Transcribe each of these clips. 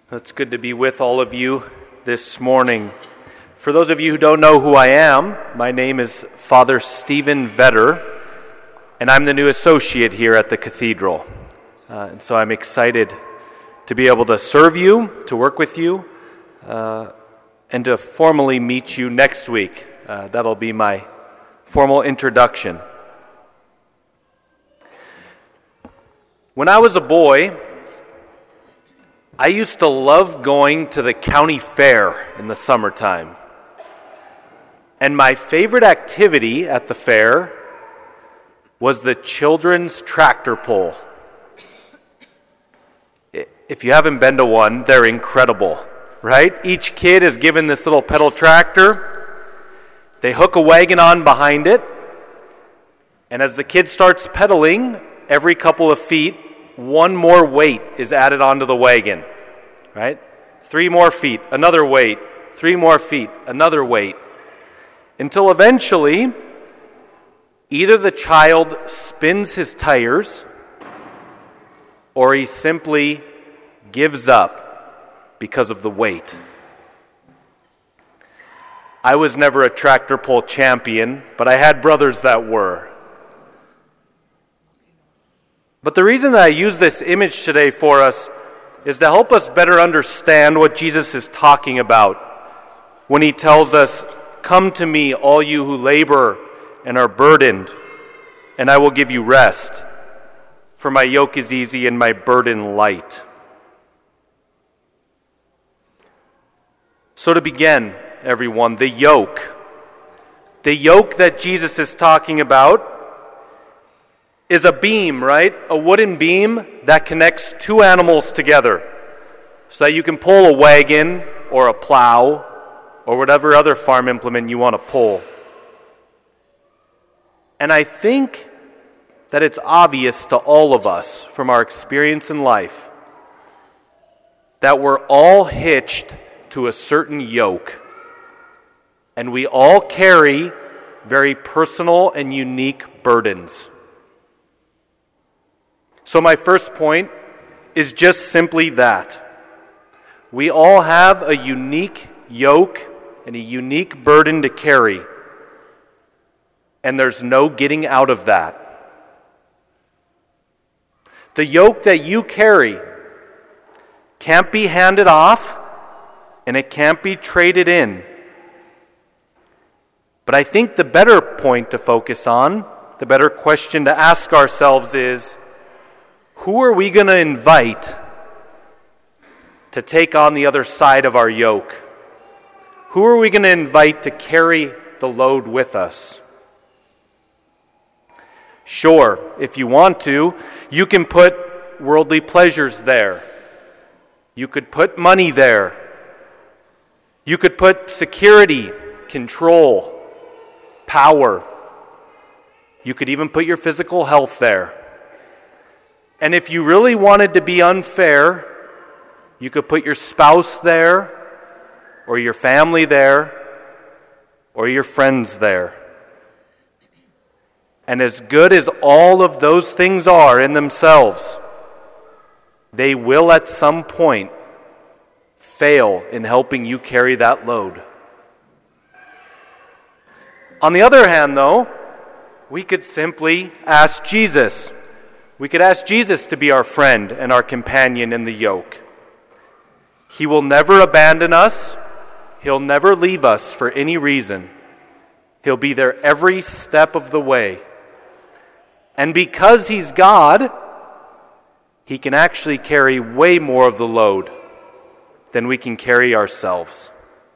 It's good to be with all of you this morning. For those of you who don't know who I am, my name is Father Stephen Vetter, and I'm the new associate here at the Cathedral. And so I'm excited to be able to serve you, to work with you, and to formally meet you next week. That'll be my formal introduction. When I was a boy, I used to love going to the county fair in the summertime. And my favorite activity at the fair was the children's tractor pull. If you haven't been to one, they're incredible, right? Each kid is given this little pedal tractor. They hook a wagon on behind it. And as the kid starts pedaling, every couple of feet, one more weight is added onto the wagon, right? 3 more feet, another weight, 3 more feet, another weight, until eventually either the child spins his tires or he simply gives up because of the weight. I was never a tractor pull champion, but I had brothers that were. But the reason that I use this image today for us is to help us better understand what Jesus is talking about when he tells us, "Come to me, all you who labor and are burdened, and I will give you rest. For my yoke is easy and my burden light." So to begin, everyone, the yoke that Jesus is talking about is a beam, right? A wooden beam that connects 2 animals together so that you can pull a wagon or a plow or whatever other farm implement you want to pull. And I think that it's obvious to all of us from our experience in life that we're all hitched to a certain yoke, and we all carry very personal and unique burdens. So my first point is just simply that. We all have a unique yoke and a unique burden to carry, and there's no getting out of that. The yoke that you carry can't be handed off, and it can't be traded in. But I think the better point to focus on, the better question to ask ourselves is, who are we going to invite to take on the other side of our yoke? Who are we going to invite to carry the load with us? Sure, if you want to, you can put worldly pleasures there. You could put money there. You could put security, control, power. You could even put your physical health there. And if you really wanted to be unfair, you could put your spouse there, or your family there, or your friends there. And as good as all of those things are in themselves, they will at some point fail in helping you carry that load. On the other hand, though, we could simply ask Jesus. We could ask Jesus to be our friend and our companion in the yoke. He will never abandon us. He'll never leave us for any reason. He'll be there every step of the way. And because he's God, he can actually carry way more of the load than we can carry ourselves.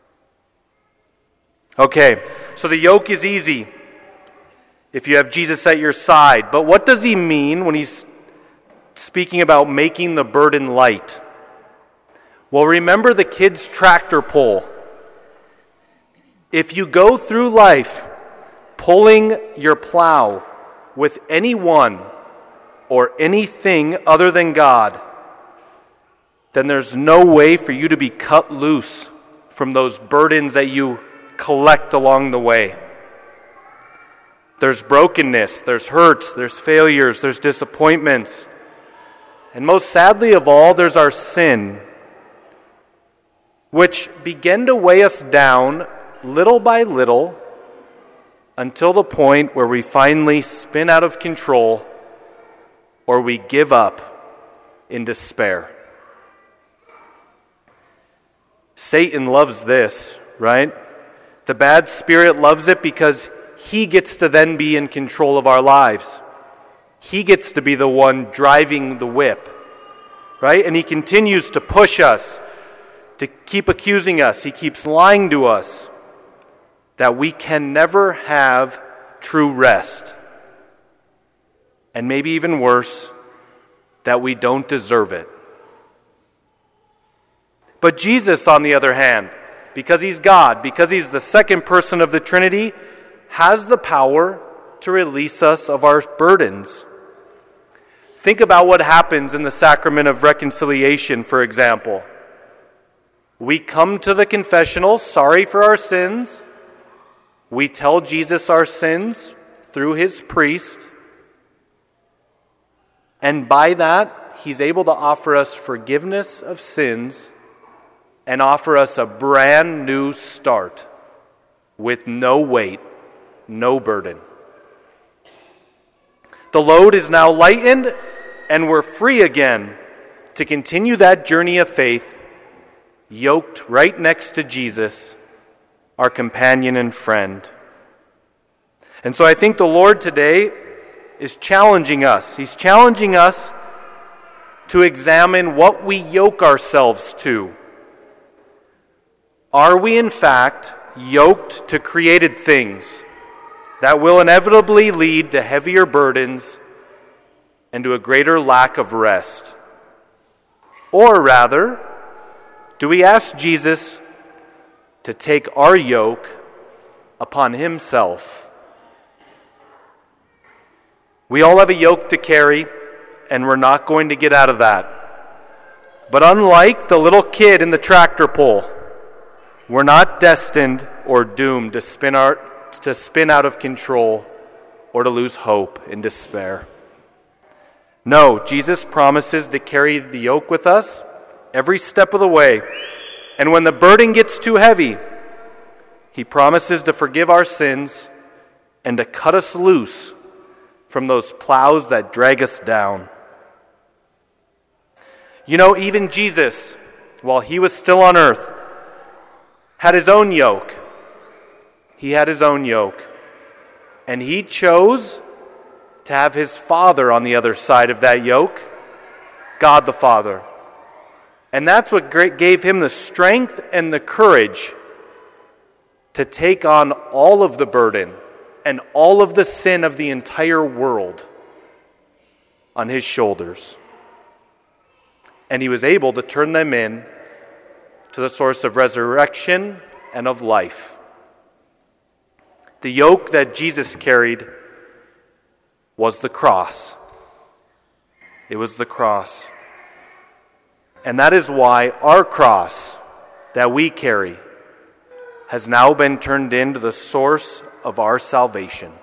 Okay, so the yoke is easy if you have Jesus at your side. But what does he mean when he's speaking about making the burden light? Well, remember the kid's tractor pull. If you go through life pulling your plow with anyone or anything other than God, then there's no way for you to be cut loose from those burdens that you collect along the way. There's brokenness, there's hurts, there's failures, there's disappointments. And most sadly of all, there's our sin which begin to weigh us down little by little until the point where we finally spin out of control or we give up in despair. Satan loves this, right? The bad spirit loves it because he gets to then be in control of our lives. He gets to be the one driving the whip, right? And he continues to push us, to keep accusing us. He keeps lying to us that we can never have true rest. And maybe even worse, that we don't deserve it. But Jesus, on the other hand, because he's God, because he's the second person of the Trinity, has the power to release us of our burdens. Think about what happens in the sacrament of reconciliation, for example. We come to the confessional, sorry for our sins. We tell Jesus our sins through his priest. And by that, he's able to offer us forgiveness of sins and offer us a brand new start with no weight, no burden. The load is now lightened, and we're free again to continue that journey of faith, yoked right next to Jesus, our companion and friend. And so I think the Lord today is challenging us. He's challenging us to examine what we yoke ourselves to. Are we in fact yoked to created things that will inevitably lead to heavier burdens and to a greater lack of rest? Or rather, do we ask Jesus to take our yoke upon himself? We all have a yoke to carry, and we're not going to get out of that. But unlike the little kid in the tractor pull, we're not destined or doomed to spin out of control or to lose hope in despair. No, Jesus promises to carry the yoke with us every step of the way. And when the burden gets too heavy, he promises to forgive our sins and to cut us loose from those plows that drag us down. You know, even Jesus, while he was still on earth, had his own yoke. He had his own yoke. And he chose to have his Father on the other side of that yoke, God the Father. And that's what gave him the strength and the courage to take on all of the burden and all of the sin of the entire world on his shoulders. And he was able to turn them in to the source of resurrection and of life. The yoke that Jesus carried was the cross. It was the cross. And that is why our cross that we carry has now been turned into the source of our salvation.